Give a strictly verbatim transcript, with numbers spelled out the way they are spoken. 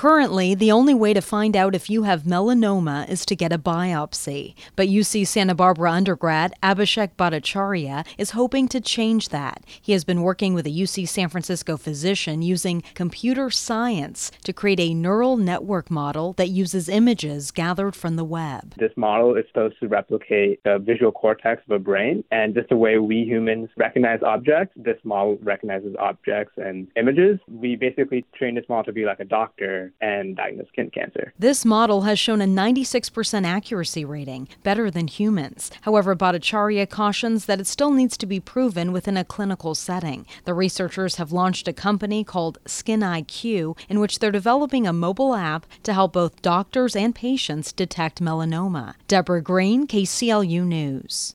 Currently, the only way to find out if you have melanoma is to get a biopsy. But U C Santa Barbara undergrad Abhishek Bhattacharya is hoping to change that. He has been working with a U C San Francisco physician using computer science to create a neural network model that uses images gathered from the web. This model is supposed to replicate the visual cortex of a brain, and just the way we humans recognize objects, this model recognizes objects and images. We basically train this model to be like a doctor and diagnose skin cancer. This model has shown a ninety-six percent accuracy rating, better than humans. However, Bhattacharya cautions that it still needs to be proven within a clinical setting. The researchers have launched a company called Skin I Q, in which they're developing a mobile app to help both doctors and patients detect melanoma. Deborah Green, K C L U News.